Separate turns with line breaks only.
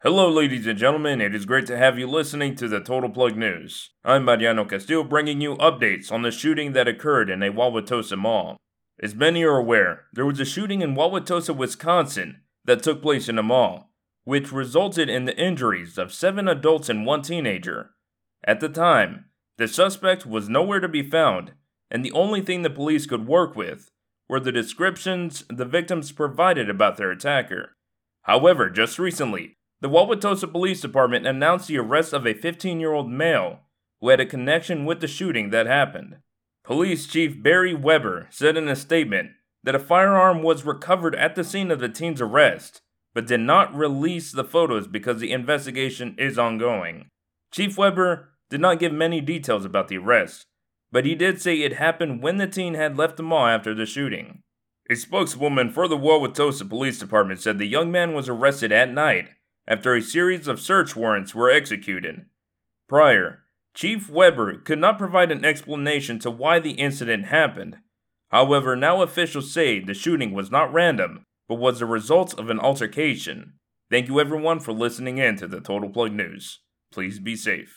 Hello, ladies and gentlemen. It is great to have you listening to the Total Plug News. I'm Mariano Castillo, bringing you updates on the shooting that occurred in a Wauwatosa mall. As many are aware, there was a shooting in Wauwatosa, Wisconsin that took place in a mall, which resulted in the injuries of 7 adults and 1 teenager. At the time, the suspect was nowhere to be found, and the only thing the police could work with were the descriptions the victims provided about their attacker. However, just recently, the Wauwatosa Police Department announced the arrest of a 15-year-old male who had a connection with the shooting that happened. Police Chief Barry Weber said in a statement that a firearm was recovered at the scene of the teen's arrest, but did not release the photos because the investigation is ongoing. Chief Weber did not give many details about the arrest, but he did say it happened when the teen had left the mall after the shooting. A spokeswoman for the Wauwatosa Police Department said the young man was arrested at night after a series of search warrants were executed. Prior, Chief Weber could not provide an explanation to why the incident happened. However, now officials say the shooting was not random, but was the result of an altercation. Thank you everyone for listening in to the Total Plug News. Please be safe.